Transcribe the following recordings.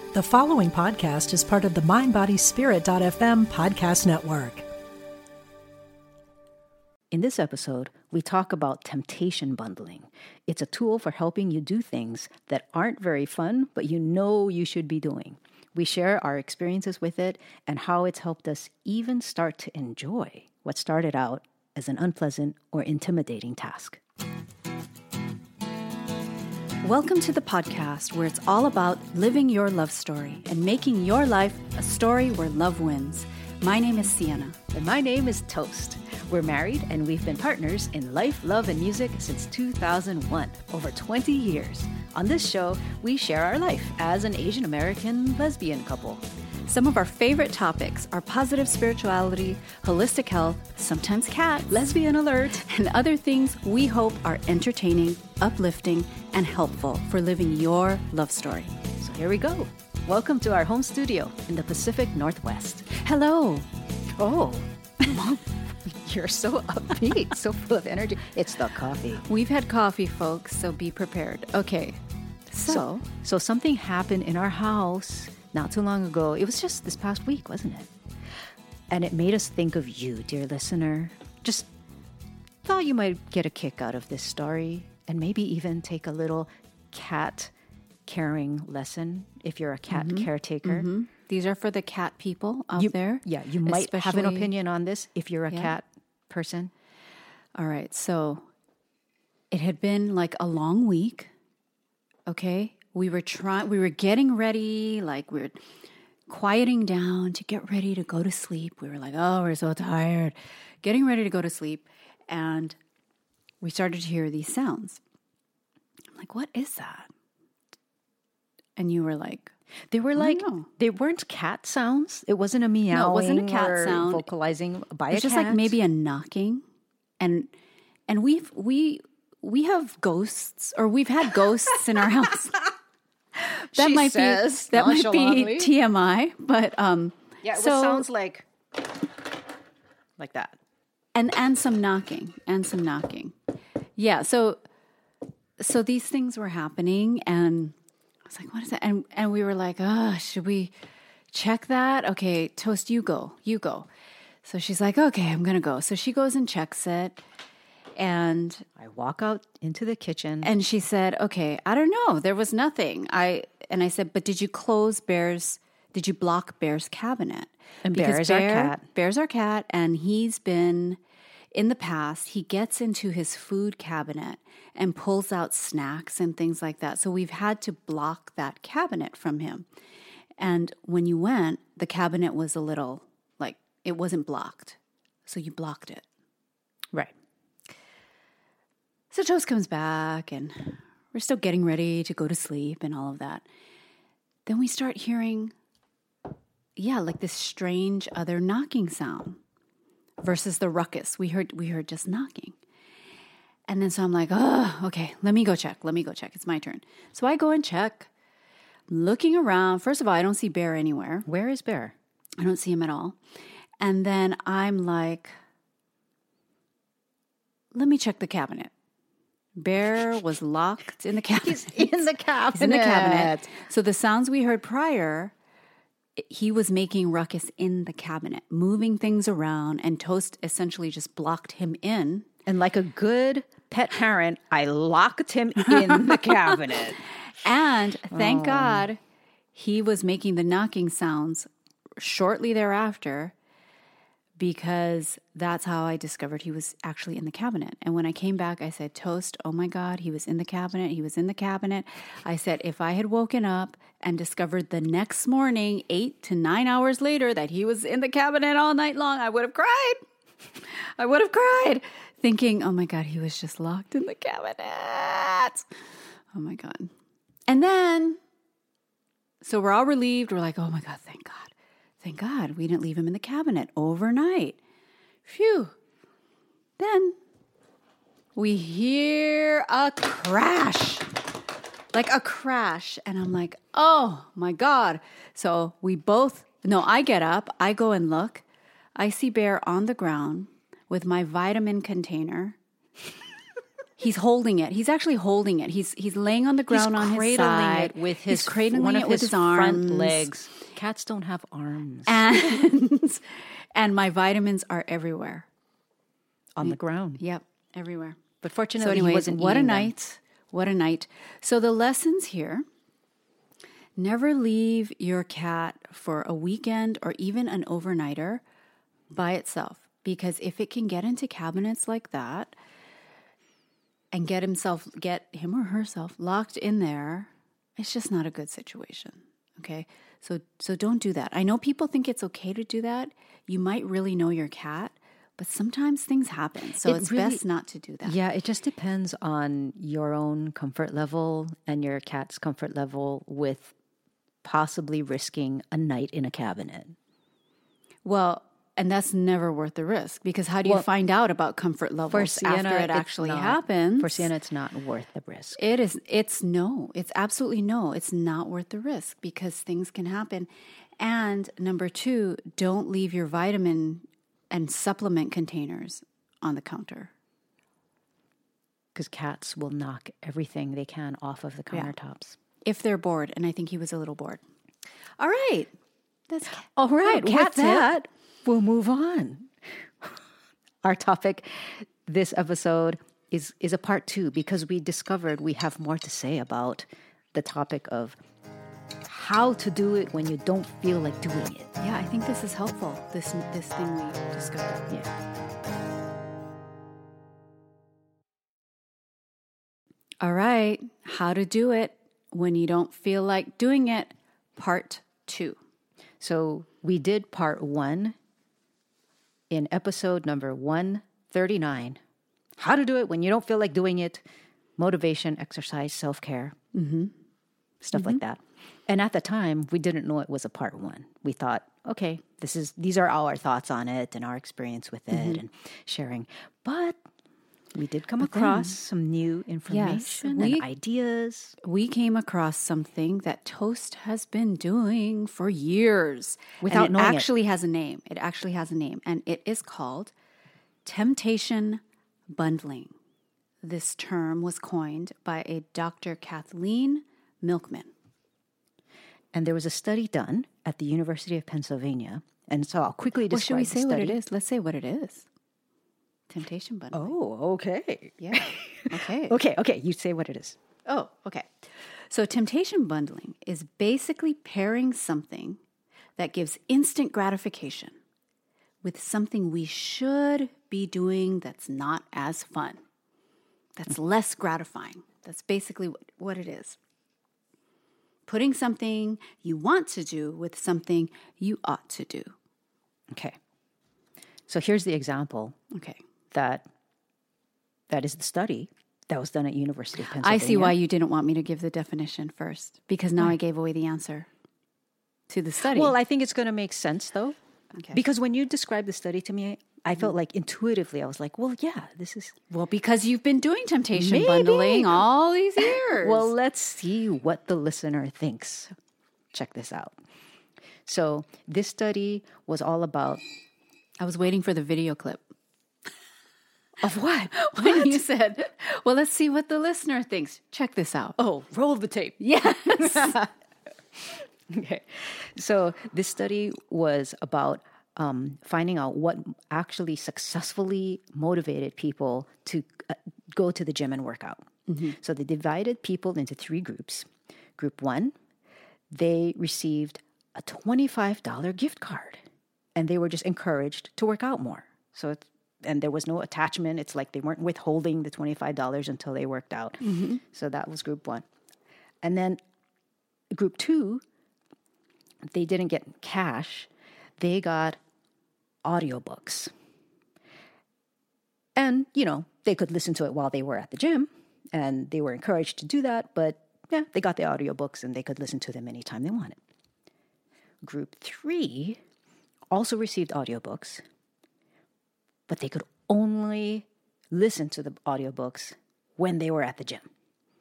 The following podcast is part of the MindBodySpirit.fm podcast network. In this episode, we talk about temptation bundling. It's a tool for helping you do things that aren't very fun, but you know you should be doing. We share our experiences with it and how it's helped us even start to enjoy what started out as an unpleasant or intimidating task. Welcome to the podcast where it's all about living your love story and making your life a story where love wins. My name is Sienna. And my name is Toast. We're married and we've been partners in life, love, and music since 2001, over 20 years. On this show, we share our life as an Asian American lesbian couple. Some of our favorite topics are positive spirituality, holistic health, sometimes cat, Lesbian alert, and other things we hope are entertaining, uplifting, and helpful for living your love story. So here we go. Welcome to our home studio in the Pacific Northwest. Hello. Oh, you're so upbeat, so full of energy. It's the coffee. We've had coffee, folks, so be prepared. Okay. So something happened in our house not too long ago. It was just this past week, wasn't it? And it made us think of you, dear listener. Just thought you might get a kick out of this story and maybe even take a little cat caring lesson if you're a cat caretaker. Mm-hmm. These are for the cat people out there. Yeah, you might have an opinion on this if you're a cat person. All right, so it had been like a long week, okay? We were getting ready, like we were quieting down to get ready to go to sleep. We were like, oh, we're so tired. Getting ready to go to sleep. And we started to hear these sounds. I'm like, what is that? And you were like, they weren't cat sounds. It wasn't a meowing. No, it wasn't a cat sound. Vocalizing by a cat. It was just like maybe a knocking. And we have ghosts, or we've had ghosts in our house. That might be TMI, but yeah, it sounds like that, and some knocking. Yeah, so these things were happening, and I was like, "What is that?" And we were like, "Oh, should we check that?" Okay, Toast, you go. So she's like, "Okay, I'm gonna go." So she goes and checks it. And I walk out into the kitchen. And she said, okay, I don't know. There was nothing. I said, but did you block Bear's cabinet? And Bear's our cat. Bear's our cat. And he's been, in the past, he gets into his food cabinet and pulls out snacks and things like that. So we've had to block that cabinet from him. And when you went, the cabinet was a little, like, it wasn't blocked. So you blocked it. Right. So Toast comes back, and we're still getting ready to go to sleep and all of that. Then we start hearing, like this strange other knocking sound versus the ruckus. We heard just knocking. And then so I'm like, oh, okay, let me go check. It's my turn. So I go and check. I'm looking around. First of all, I don't see Bear anywhere. Where is Bear? I don't see him at all. And then I'm like, let me check the cabinet. Bear was locked in the cabinet. He's in the cabinet. So the sounds we heard prior, he was making ruckus in the cabinet, moving things around, and Toast essentially just blocked him in. And like a good pet parent, I locked him in the cabinet. And thank God he was making the knocking sounds shortly thereafter, because that's how I discovered he was actually in the cabinet. And when I came back, I said, Toast, oh my God, he was in the cabinet. I said, if I had woken up and discovered the next morning, 8 to 9 hours later, that he was in the cabinet all night long, I would have cried. Thinking, oh my God, he was just locked in the cabinet. Oh my God. And then, so we're all relieved. We're like, oh my God, thank God. Thank God we didn't leave him in the cabinet overnight. Phew. Then we hear a crash. Like a crash. And I'm like, oh my God. So I get up. I go and look. I see Bear on the ground with my vitamin container. He's holding it. He's actually holding it. He's laying on the ground on his side. It with He's cradling it with his front arms. legs. Cats don't have arms. And my vitamins are everywhere. On the ground. Yep, everywhere. But fortunately, So he anyways, wasn't what a eating them. night. What a night. So the lessons here: never leave your cat for a weekend or even an overnighter by itself. Because if it can get into cabinets like that and get him or herself locked in there, it's just not a good situation. Okay? So don't do that. I know people think it's okay to do that. You might really know your cat, but sometimes things happen. So it's best not to do that. Yeah, it just depends on your own comfort level and your cat's comfort level with possibly risking a night in a cabinet. Well, and that's never worth the risk, because how do you find out about comfort levels after it actually happens? For Sienna, it's not worth the risk. It's absolutely no. It's not worth the risk because things can happen. And number 2, don't leave your vitamin and supplement containers on the counter. Because cats will knock everything they can off of the countertops. If they're bored, and I think he was a little bored. All right. All right. cat With tip. that, we'll move on. Our topic this episode is a part 2 because we discovered we have more to say about the topic of how to do it when you don't feel like doing it. Yeah, I think this is helpful, this thing we discovered. Yeah. All right. How to do it when you don't feel like doing it, part 2. So we did part 1 in episode number 139. How to do it when you don't feel like doing it. Motivation, exercise, self-care. Stuff like that. And at the time, we didn't know it was a part 1. We thought, okay, these are our thoughts on it and our experience with it and sharing. But we did come across some new information and ideas. We came across something that Toast has been doing for years. Without knowing it. It actually has a name. It actually has a name. And it is called temptation bundling. This term was coined by a Dr. Kathleen Milkman. And there was a study done at the University of Pennsylvania. And so I'll quickly describe Should we say the what study. it is? Let's say what it is. Temptation bundling. Oh, okay. Yeah. Okay. Okay. You say what it is. Oh, okay. So temptation bundling is basically pairing something that gives instant gratification with something we should be doing that's not as fun, that's less gratifying. That's basically what it is. Putting something you want to do with something you ought to do. Okay. So here's the example Okay. that is the study that was done at University of Pennsylvania. I see why you didn't want me to give the definition first, because now I gave away the answer to the study. Well, I think it's going to make sense, though. Okay. Because when you described the study to me, I felt like intuitively, I was like, well, yeah, this is... Well, because you've been doing temptation Maybe. bundling all these years. Well, let's see what the listener thinks. Check this out. So this study was all about... I was waiting for the video clip. Of what? When you said, well, let's see what the listener thinks. Check this out. Oh, roll the tape. Yes. Okay. So this study was about finding out what actually successfully motivated people to go to the gym and work out. So they divided people into 3 groups. Group 1, they received a $25 gift card, and they were just encouraged to work out more. And there was no attachment. It's like they weren't withholding the $25 until they worked out. So that was group 1. And then group 2, they didn't get cash. They got audiobooks. And, they could listen to it while they were at the gym, and they were encouraged to do that. But, yeah, they got the audiobooks, and they could listen to them anytime they wanted. Group 3 also received audiobooks, but they could only listen to the audiobooks when they were at the gym.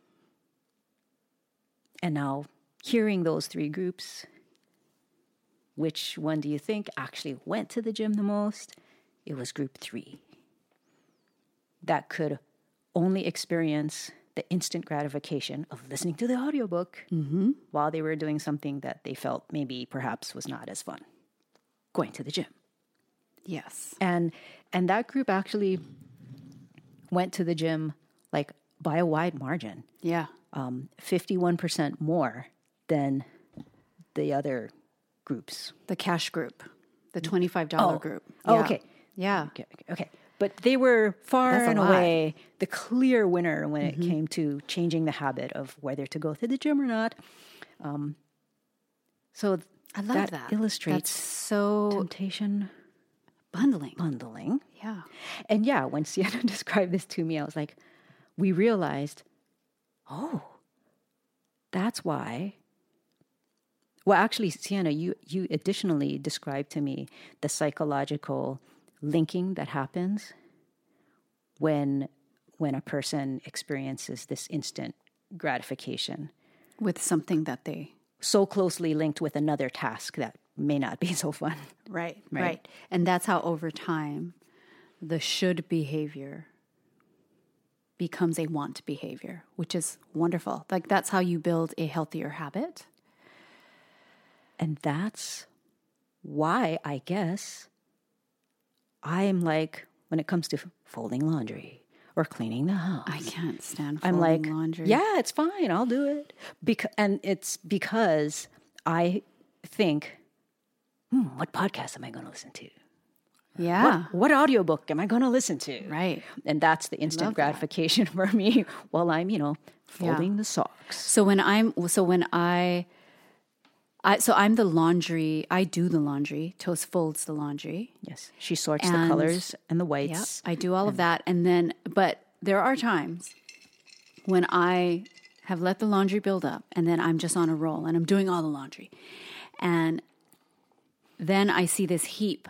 And now, hearing those 3 groups, which one do you think actually went to the gym the most? It was group 3. That could only experience the instant gratification of listening to the audiobook while they were doing something that they felt maybe perhaps was not as fun, going to the gym. Yes. And that group actually went to the gym like by a wide margin. Yeah. 51% more than the other groups. The cash group, the $25 group. Oh, Yeah. okay. Yeah. Okay. But they were far That's a and lot. away the clear winner when it came to changing the habit of whether to go to the gym or not. So I love that. illustrates That's so temptation bundling. Yeah. And yeah, when Sienna described this to me, I was like, we realized, oh, that's why. Well, actually, Sienna, you additionally described to me the psychological linking that happens when a person experiences this instant gratification. With something that they... So closely linked with another task that may not be so fun. Right. And that's how over time, the should behavior becomes a want behavior, which is wonderful. Like that's how you build a healthier habit. And that's why I guess I'm like, when it comes to folding laundry or cleaning the house, I can't stand I'm folding like, laundry. yeah, it's fine. I'll do it. And it's because I think, what podcast am I going to listen to? Yeah. What audiobook am I going to listen to? Right. And that's the instant gratification for me while I'm, folding the socks. So I'm the laundry. I do the laundry. Toast folds the laundry. Yes. She sorts the colors and the Yeah, whites. I do all of that. And then, but there are times when I have let the laundry build up and then I'm just on a roll and I'm doing all the laundry. And then I see this heap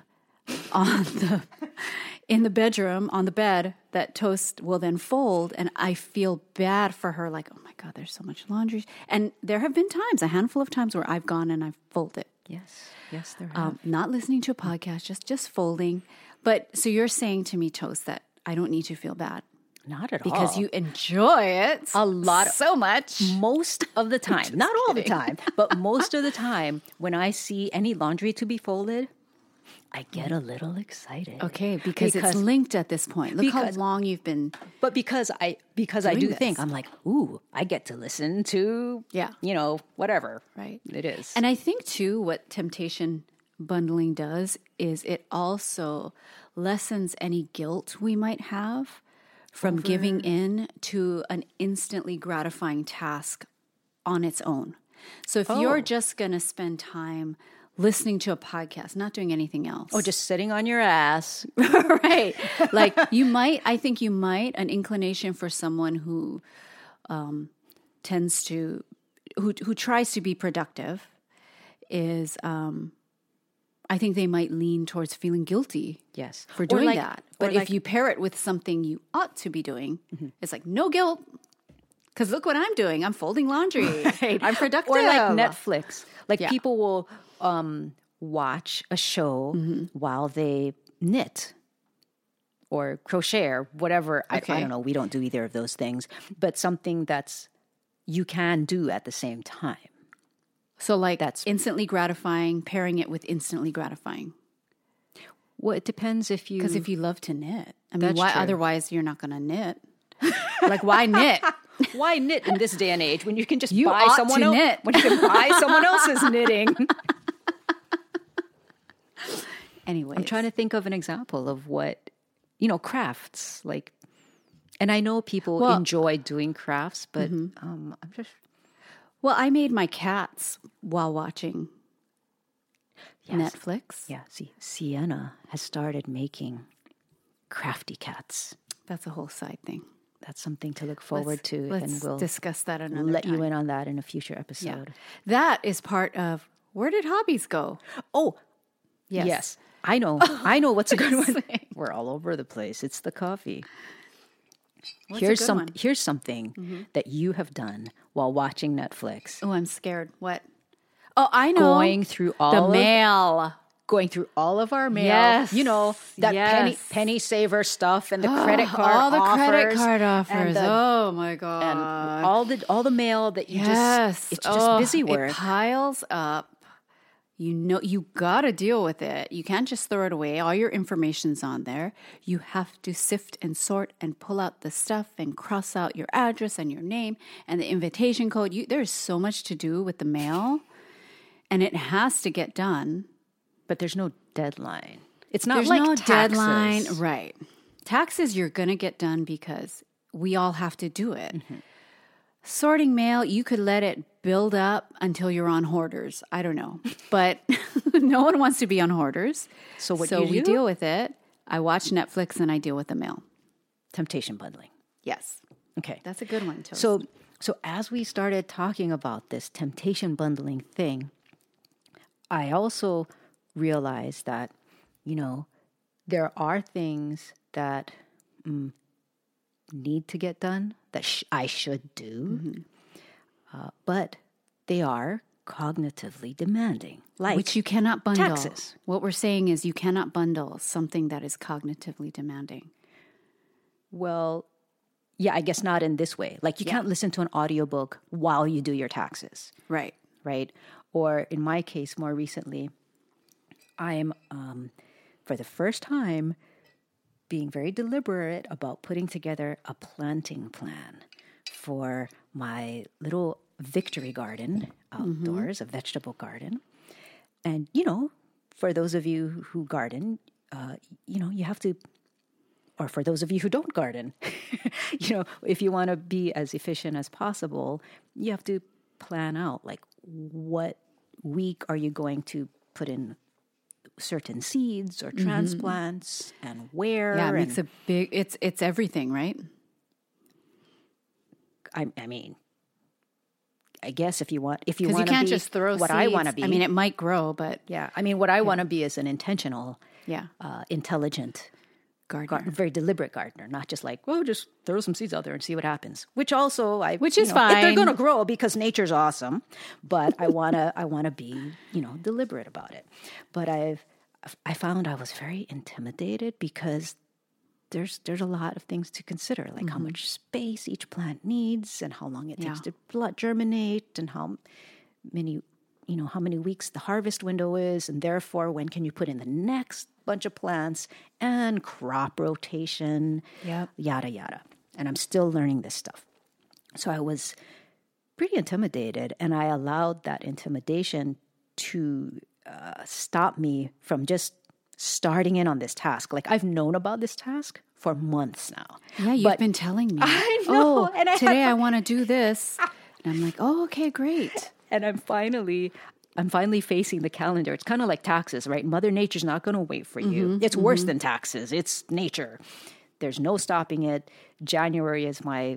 in the bedroom, on the bed that Toast will then fold. And I feel bad for her. Like, oh my God, there's so much laundry. And there have been times, a handful of times where I've gone and I've folded. Yes, there have. Not listening to a podcast, just folding. But so you're saying to me, Toast, that I don't need to feel bad. Not at all. Because you enjoy it so much. Most of the time. Not all the time, but most of the time when I see any laundry to be folded, I get a little excited. Okay, because it's linked at this point. Look how long you've been. But because I do think, I'm like, ooh, I get to listen to, whatever. Right. It is. And I think too, what temptation bundling does is it also lessens any guilt we might have from giving in to an instantly gratifying task on its own. So if you're just going to spend time listening to a podcast, not doing anything else. Oh, just sitting on your ass. Right. Like I think you might, an inclination for someone who tends to, who tries to be productive is, I think they might lean towards feeling guilty. Yes. For doing that. But if you pair it with something you ought to be doing, it's like, no guilt. Because look what I'm doing. I'm folding laundry. Right. I'm productive. Or like Netflix. Like people will watch a show while they knit or crochet or whatever. Okay. I don't know. We don't do either of those things. But something that's you can do at the same time. So like that's instantly gratifying, pairing it with instantly gratifying. Well, it depends if you... Because if you love to knit. I mean, why true. otherwise you're not going to knit? Like, why knit? Why knit in this day and age when you can just You buy ought someone to else knit. when you can buy someone else's knitting? Anyway, I'm trying to think of an example of what, crafts like, and I know people enjoy doing crafts, but I'm just... Well, I made my cats while watching Netflix. Yeah, see, Sienna has started making crafty cats. That's a whole side thing. That's something to look forward to, let's and we'll discuss that another let time. you in on that in a future episode. Yeah. That is part of where did hobbies go? Oh, yes. I know what's a good one. Saying. We're all over the place. It's the coffee. What's a good one? Here's something that you have done while watching Netflix. Oh, I'm scared. What? Oh, I know. Going through all the mail. going through all of our mail. Yes. You know, that Yes. penny saver stuff and the credit card all the offers. credit card offers. And Oh my and God. all the mail that you Yes. it's just busy work. It piles up. You know, you got to deal with it. You can't just throw it away. All your information's on there. You have to sift and sort and pull out the stuff and cross out your address and your name and the invitation code. There's so much to do with the mail, and it has to get done. But there's no deadline. It's not There's like no taxes. deadline. Right. Taxes, you're going to get done because we all have to do it. Mm-hmm. Sorting mail, you could let it build up until you're on Hoarders. I don't know. But no one wants to be on Hoarders. So what So you we do? deal with it. I watch Netflix and I deal with the mail. Temptation bundling. Yes. Okay. That's a good one, too. So as we started talking about this temptation bundling thing, I also realized that, you know, there are things that need to get done that I should do, but they are cognitively demanding, like which you cannot bundle. taxes. What we're saying is you cannot bundle something that is cognitively demanding. Well, yeah, I guess not in this way. Like you can't listen to an audiobook while you do your taxes, Right. right? Or in my case, more recently, I'm, for the first time, being very deliberate about putting together a planting plan for my little victory garden outdoors, a vegetable garden. And, you know, for those of you who garden, you know, you have to, or for those of you who don't garden, you know, if you want to be as efficient as possible, you have to plan out, like, what week are you going to put in certain seeds or transplants and where. Yeah, it and makes a big, it's everything, right? I mean, I guess if you want Because you can't be just throw what seeds. I want to be. I mean, it might grow, but yeah, I mean, what I want to be is an intentional, yeah, intelligent, gardener. very deliberate gardener, not just like, well, just throw some seeds out there and see what happens. Which also, Which you is know, fine. They're going to grow because nature's awesome, but I wanna be, you know, deliberate about it. But I found I was very intimidated because there's a lot of things to consider, like how much space each plant needs and how long it takes to germinate and how many weeks the harvest window is, and therefore when can you put in the next bunch of plants and crop rotation, yada, yada. And I'm still learning this stuff. So I was pretty intimidated, and I allowed that intimidation to stop me from just starting in on this task. Like I've known about this task for months now. Yeah, you've been telling me. I know. Oh, and today I want to do this. And I'm like, oh, okay, great. And I'm finally facing the calendar. It's kind of like taxes, right? Mother Nature's not going to wait for you. It's worse than taxes. It's nature. There's no stopping it. January is my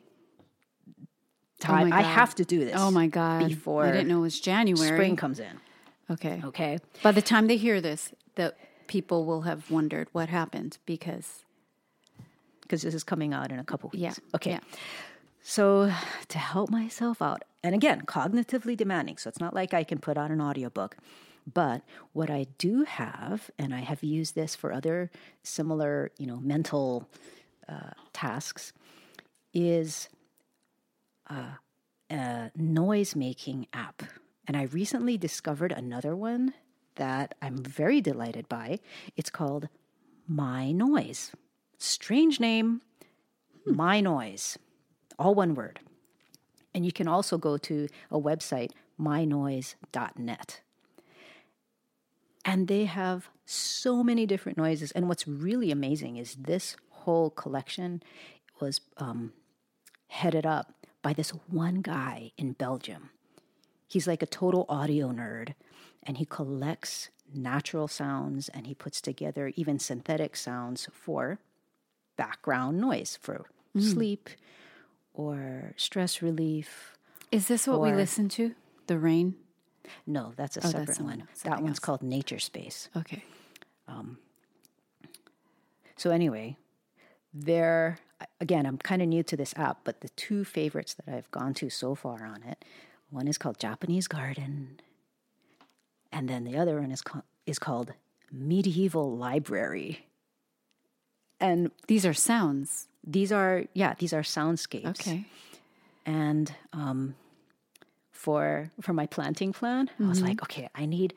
time. my I God. have to do this. Oh my God. Before I didn't know it was January. spring comes in. Okay. Okay. By the time they hear this, the people will have wondered what happened because Because this is coming out in a couple weeks. Yeah. Okay. Yeah. So to help myself out, and again, cognitively demanding, so it's not like I can put on an audiobook, but what I do have, and I have used this for other similar, you know, mental tasks, is a noise-making app. And I recently discovered another one that I'm very delighted by. It's called My Noise. Strange name, My Noise. All one word. And you can also go to a website, mynoise.net. And they have so many different noises. And what's really amazing is this whole collection was headed up by this one guy in Belgium. He's like a total audio nerd, and he collects natural sounds, and he puts together even synthetic sounds for background noise, for sleep or stress relief. is this what we Or- listen to? The rain? No, that's a that's separate someone one. else, something That one's else. called Nature Space. Okay. So anyway, there, again, I'm kind of new to this app, but the two favorites that I've gone to so far on it, one is called Japanese Garden, and then the other one is is called Medieval Library. And These are sounds. these are soundscapes. Okay. And for my planting plan, I was like, okay, I need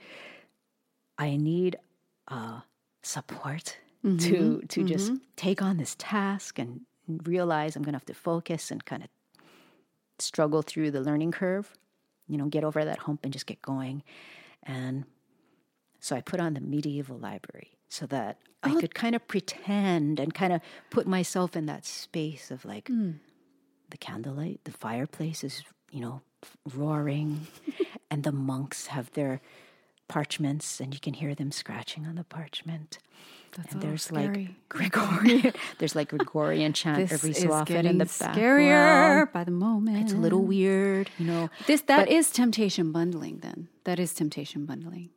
support to just take on this task and realize I'm going to have to focus and kind of struggle through the learning curve, get over that hump and just get going. And so I put on the Medieval Library so that I could kind of pretend and kind of put myself in that space of like the candlelight, the fireplace is, roaring, and the monks have their parchments and you can hear them scratching on the parchment. That's and a there's little like Gregorian chant every so often in the background. Scarier by the moment. It's a little weird, That is temptation bundling then. That is temptation bundling.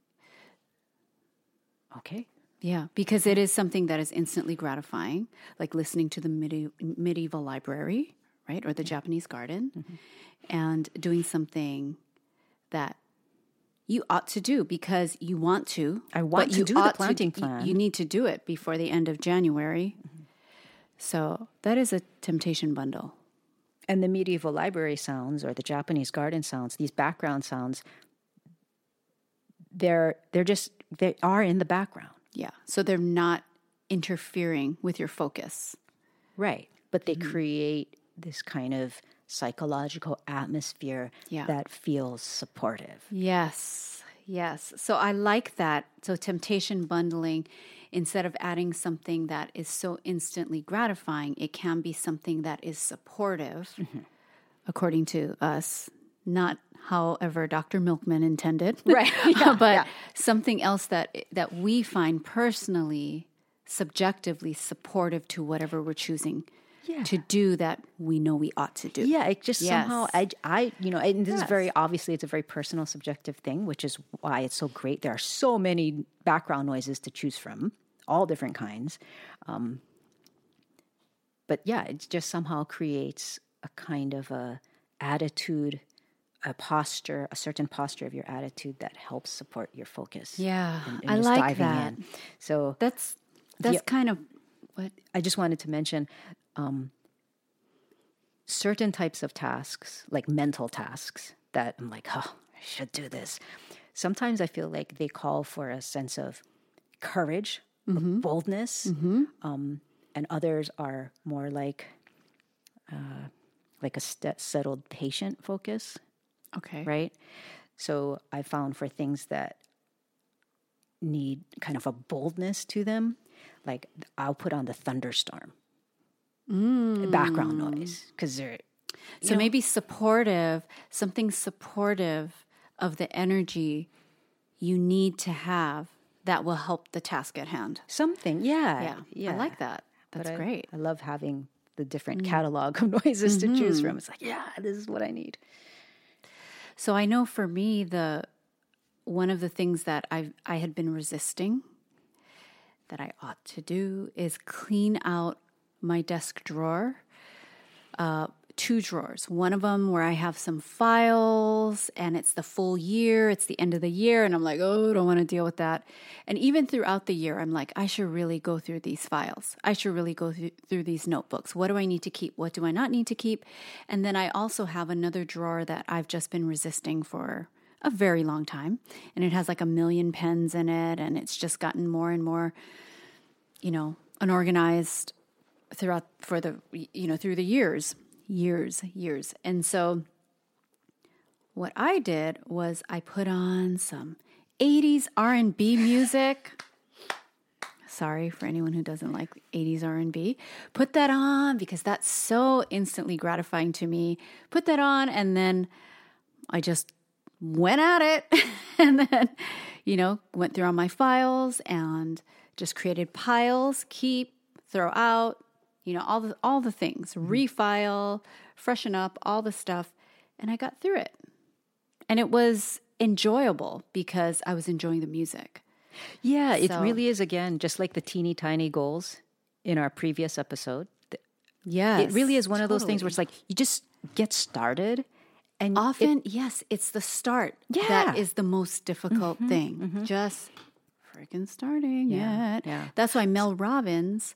Okay. Yeah, because it is something that is instantly gratifying, like listening to the medieval library, right? Or the Japanese garden, and doing something that you ought to do because you want to. I want to do the planting plan. You need to do it before the end of January. So that is a temptation bundle. And the medieval library sounds or the Japanese garden sounds, these background sounds, they are in the background. Yeah. So they're not interfering with your focus. Right. But they create this kind of psychological atmosphere that feels supportive. Yes. Yes. So I like that. So temptation bundling, instead of adding something that is so instantly gratifying, it can be something that is supportive, according to us, not however Dr. Milkman intended. Right. But something else that we find personally, subjectively supportive to whatever we're choosing to do that we know we ought to do. Yeah, it just somehow, and this is very, obviously it's a very personal, subjective thing, which is why it's so great. There are so many background noises to choose from, all different kinds. But yeah, it just somehow creates a kind of a attitude, a posture, a certain posture of your attitude that helps support your focus. Yeah, and I just like diving that. in. So That's kind of what I just wanted to mention. Certain types of tasks, like mental tasks, that I'm like, I should do this. Sometimes I feel like they call for a sense of courage, of boldness, and others are more like a settled patient focus. Okay. Right? So I found for things that need kind of a boldness to them, like I'll put on the thunderstorm. Background noise because they're maybe something supportive of the energy you need to have that will help the task at hand. Something, yeah. I like that. That's great. I love having the different catalog of noises to choose from. It's like, this is what I need. So I know for me, one of the things that I had been resisting that I ought to do is clean out my desk drawer, 2 drawers. One of them where I have some files and it's the full year, it's the end of the year, and I'm like, I don't want to deal with that. And even throughout the year, I'm like, I should really go through these files. I should really go through these notebooks. What do I need to keep? What do I not need to keep? And then I also have another drawer that I've just been resisting for a very long time. And it has like 1 million pens in it, and it's just gotten more and more, unorganized through the years. And so what I did was I put on some 80s R&B music. Sorry for anyone who doesn't like 80s R&B. Put that on because that's so instantly gratifying to me. Put that on, and then I just went at it and then, went through all my files and just created piles, keep, throw out, all the things, refile, freshen up, all the stuff. And I got through it. And it was enjoyable because I was enjoying the music. Yeah, it really is, again, just like the teeny tiny goals in our previous episode. Yes. It really is one of those things where it's like you just get started. And often, yes, it's the start that is the most difficult thing. Just freaking starting yet. Yeah. That's why Mel Robbins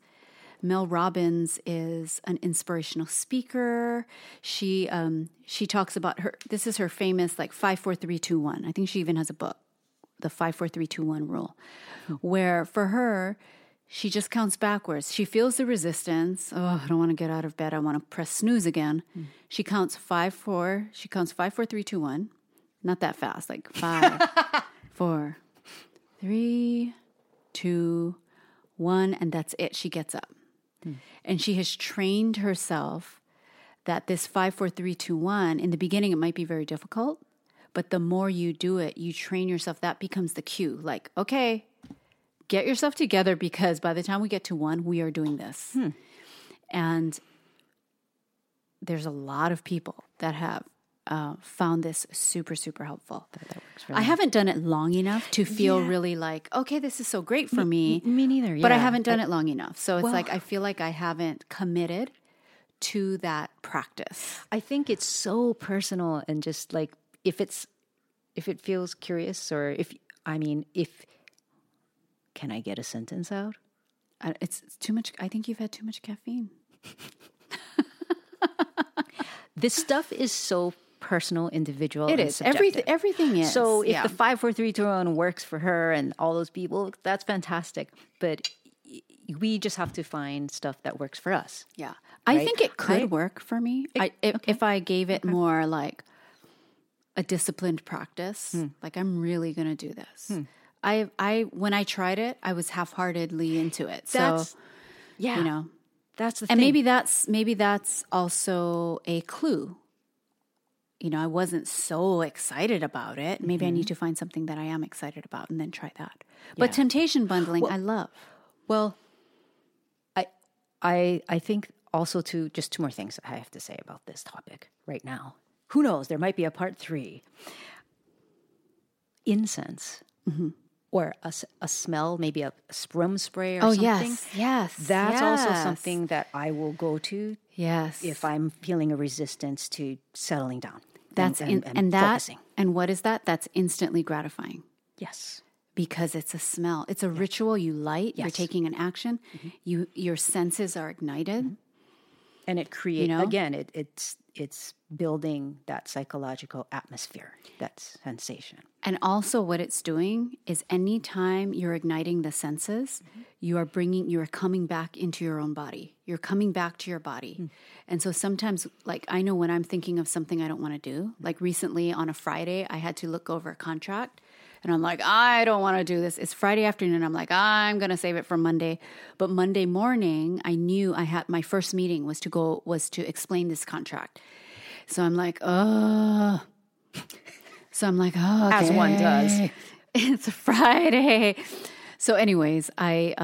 is an inspirational speaker. She talks about this is her famous 5, 4, 3, 2, 1. I think she even has a book, the 5, 4, 3, 2, 1 rule, where for her, she just counts backwards. She feels the resistance. Oh, I don't want to get out of bed. I want to press snooze again. She counts 5, 4. She counts 5, 4, 3, 2, 1. Not that fast, 5, 4, 3, 2, 1, and that's it. She gets up. And she has trained herself that this 5, 4, 3, 2, 1, in the beginning, it might be very difficult, but the more you do it, you train yourself, that becomes the cue. Okay, get yourself together because by the time we get to 1, we are doing this. And there's a lot of people that have found this super, super helpful. That works for me. I haven't done it long enough to feel really okay, this is so great for me. Me neither, But I haven't done it long enough. So it's I feel like I haven't committed to that practice. I think it's so personal and just if it feels curious or if can I get a sentence out? It's too much. I think you've had too much caffeine. This stuff is so personal, individual. It is. Everything is. So if the 5, 4, 3, 2, 1 works for her and all those people, that's fantastic. But we just have to find stuff that works for us. Yeah. I think it could work for me. If I gave it more a disciplined practice, I'm really going to do this. When I tried it, I was half-heartedly into it. That's the thing. And maybe that's also a clue. I wasn't so excited about it. Maybe I need to find something that I am excited about and then try that. But temptation bundling, I love. Well, I think also just 2 more things I have to say about this topic right now. Who knows? There might be a part 3. Incense. Or a smell, maybe a room spray or something. Yes. That's also something that I will go to. Yes. If I'm feeling a resistance to settling down. That's and focusing. And what is that? That's instantly gratifying. Yes. Because it's a smell. It's a ritual you light. Yes. You're taking an action. Your senses are ignited. And it creates, again, it's building that psychological atmosphere, that sensation. And also what it's doing is anytime you're igniting the senses, you are coming back into your own body. You're coming back to your body. And so sometimes, I know when I'm thinking of something I don't want to do, recently on a Friday, I had to look over a contract. And I'm I don't want to do this. It's Friday afternoon. I'm I'm going to save it for Monday. But Monday morning, I knew my first meeting was to explain this contract. So I'm oh. So I'm okay. As one does. It's a Friday. So anyways, I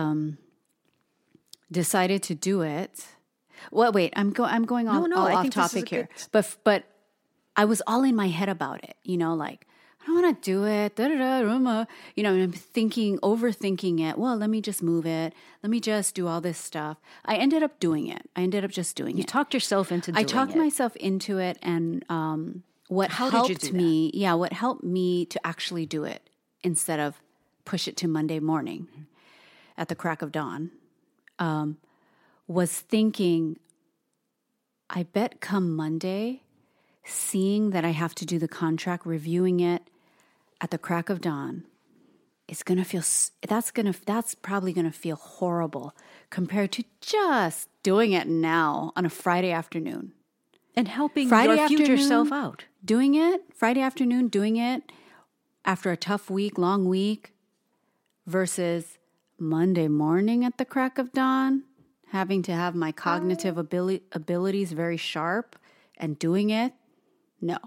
decided to do it. Well, wait, I'm going on off topic here. But I was all in my head about it, I don't want to do it. And I'm overthinking it. Well, let me just move it. Let me just do all this stuff. I ended up doing it. You talked yourself into doing it. I talked myself into it. And what helped me to actually do it instead of push it to Monday morning at the crack of dawn was thinking, I bet come Monday, seeing that I have to do the contract, reviewing it, at the crack of dawn, it's going to feel, that's probably going to feel horrible compared to just doing it now on a Friday afternoon. And helping your future self out. Friday afternoon, doing it after a tough week, long week, versus Monday morning at the crack of dawn, having to have my cognitive abilities very sharp and doing it. No.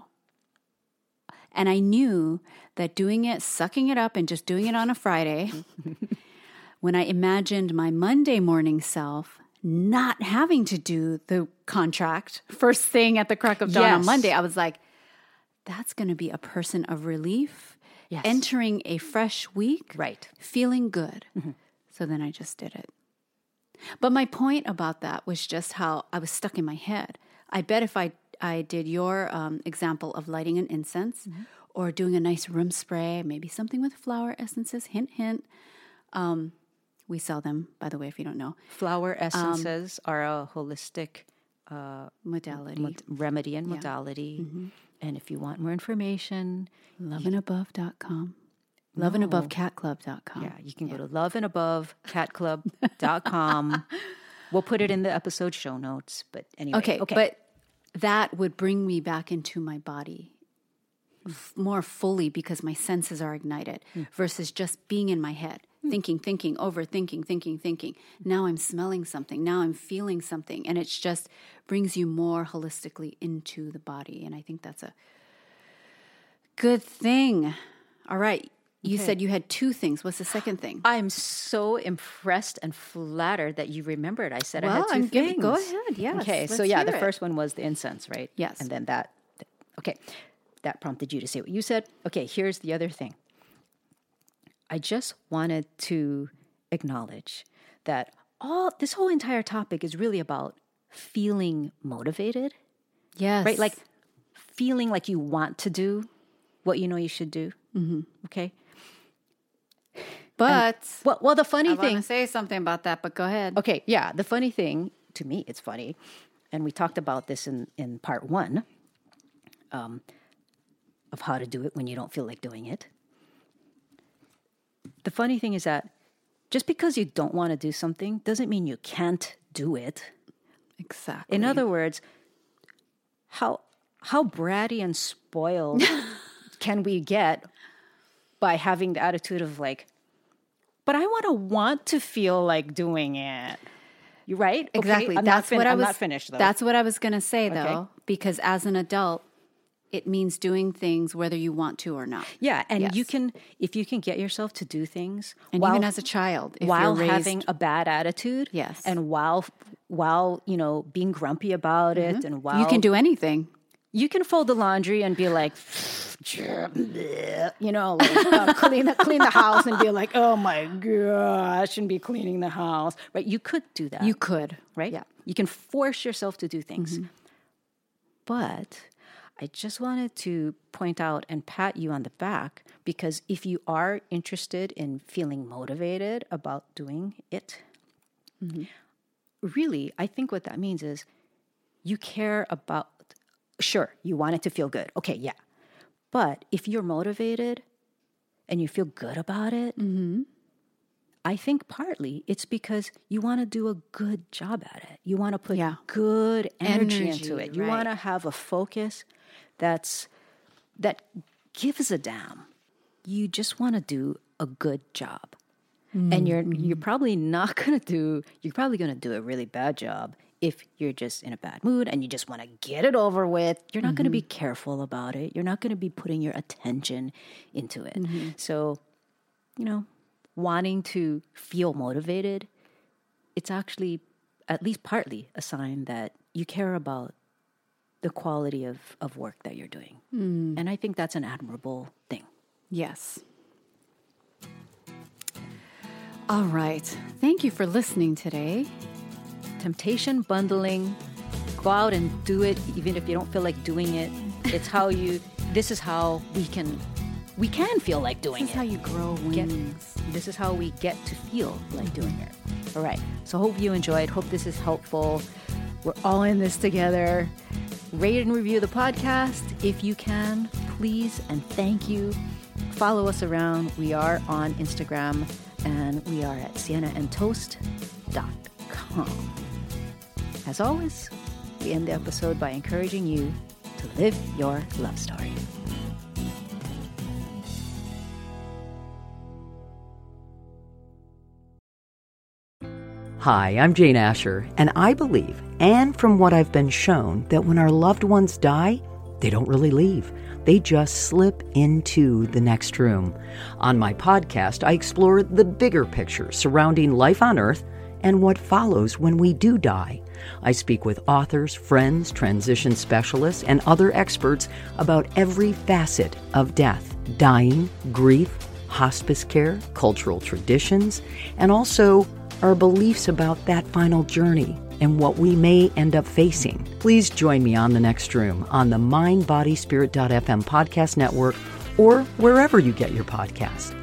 And I knew that doing it, sucking it up and just doing it on a Friday, when I imagined my Monday morning self not having to do the contract first thing at the crack of dawn on Monday, I was that's going to be a person of relief, entering a fresh week, feeling good. So then I just did it. But my point about that was just how I was stuck in my head. I bet if I did your example of lighting an incense or doing a nice room spray, maybe something with flower essences, hint, hint, We sell them, by the way, if you don't know. Flower essences are a holistic Modality. remedy and modality. And if you want more information, Loveandabove.com. Loveandabovecatclub.com. yeah, you can go to loveandabovecatclub.com. We'll put it in the episode show notes. But anyway. Okay, but that would bring me back into my body more fully because my senses are ignited versus just being in my head, thinking, overthinking, thinking. Now I'm smelling something. Now I'm feeling something. And it's just brings you more holistically into the body. And I think that's a good thing. All right. You said you had two things. What's the second thing? I'm so impressed and flattered that you remembered. I said I had two things. Go ahead. Yes. Okay. So yeah, the first one was the incense, right? Yes. And then that prompted you to say what you said. Okay. Here's the other thing. I just wanted to acknowledge that this whole entire topic is really about feeling motivated. Yes. Right? Like feeling like you want to do what you know you should do. Okay. But Well, the funny I want thing. to say something about that, but go ahead. Okay, yeah. The funny thing, to me, it's funny, and we talked about this in part 1 of how to do it when you don't feel like doing it. The funny thing is that just because you don't want to do something doesn't mean you can't do it. Exactly. In other words, how bratty and spoiled can we get by having the attitude of like, but I want to feel like doing it. You right? Exactly. Okay, I'm not finished though. That's what I was going to say though, Okay. because as an adult, it means doing things whether you want to or not. Yeah, and Yes. if you can get yourself to do things, And even as a child, if while you're raised, having a bad attitude, Yes. and while being grumpy about it, and while you can do anything. you can fold the laundry and be like, clean the house and be like, oh my gosh, I shouldn't be cleaning the house. Right? You could do that. You could. Right? Yeah. You can force yourself to do things. But I just wanted to point out and pat you on the back because if you are interested in feeling motivated about doing it, really, I think what that means is you care about, sure, you want it to feel good. Okay, yeah. But if you're motivated and you feel good about it, I think partly it's because you want to do a good job at it. You want to put good energy into it. You want to have a focus that gives a damn. You just want to do a good job. And you're probably not going to do, you're probably going to do a really bad job if you're just in a bad mood and you just want to get it over with. You're not going to be careful about it. You're not going to be putting your attention into it. So, wanting to feel motivated, it's actually at least partly a sign that you care about the quality of work that you're doing. And I think that's an admirable thing. Yes. All right. Thank you for listening today. Temptation bundling, go out and do it even if you don't feel like doing it. It's how this is how we can feel like doing it. This is how you grow wings. This is how we get to feel like doing it. All right. So hope you enjoyed. Hope this is helpful. We're all in this together. Rate and review the podcast if you can, please, and thank you. Follow us around. We are on Instagram, and we are at siennaandtoast.com. As always, we end the episode by encouraging you to live your love story. Hi, I'm Jane Asher, and I believe, and from what I've been shown, that when our loved ones die, they don't really leave. They just slip into the next room. On my podcast, I explore the bigger picture surrounding life on Earth and what follows when we do die. I speak with authors, friends, transition specialists, and other experts about every facet of death, dying, grief, hospice care, cultural traditions, and also our beliefs about that final journey and what we may end up facing. Please join me on The Next Room on the MindBodySpirit.fm podcast network or wherever you get your podcast.